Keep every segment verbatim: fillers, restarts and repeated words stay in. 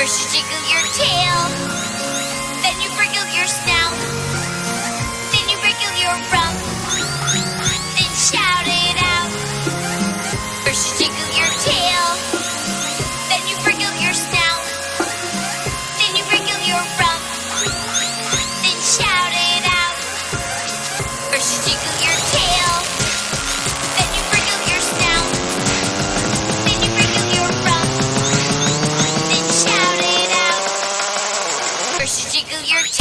First you jiggle your tail, then you wriggle your snout, then you wriggle your rump, then shout it out. First you jiggle your tail, then you wriggle your snout, then you wriggle your rump, then shout it out. First you jiggle your tail, then you wriggle your snout, then you wriggle your rump, then shout it out. First you jiggle your tail.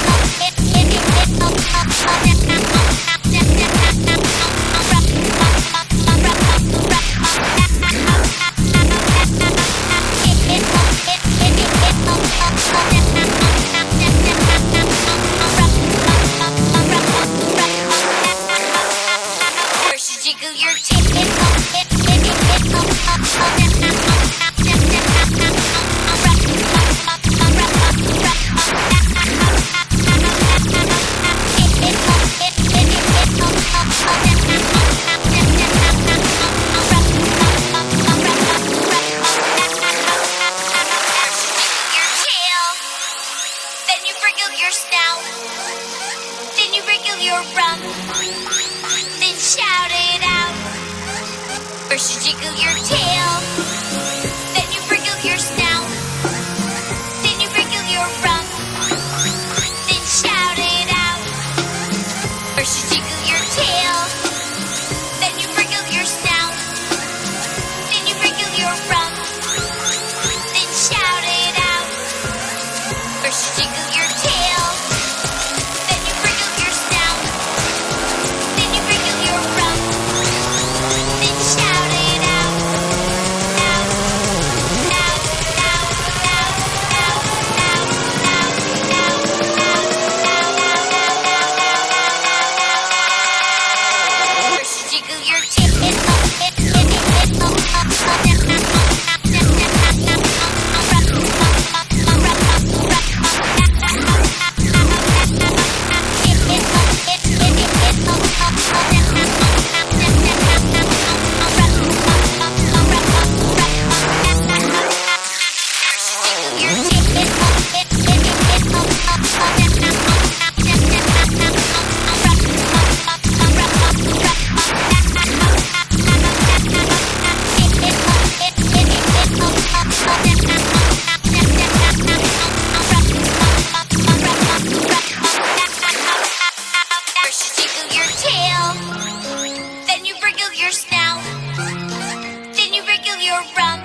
Jiggle your tail. Then you wriggle your snout. Then you wriggle your rump. Then shout it out. First you jiggle your tail, then you wriggle your snout, then you wriggle your rump, then shout it out. First you jiggle your tail, then you wriggle your snout, then you wriggle your rump, then shout it out. First you jiggle your tail, then you wriggle your snout, then you wriggle your rump, then shout it out. Out, out, out, out, out, out, out, out, out, out, out, out, out. First you jiggle your tail. First you jiggle your tail, then you wriggle your snout, then you wriggle your rump,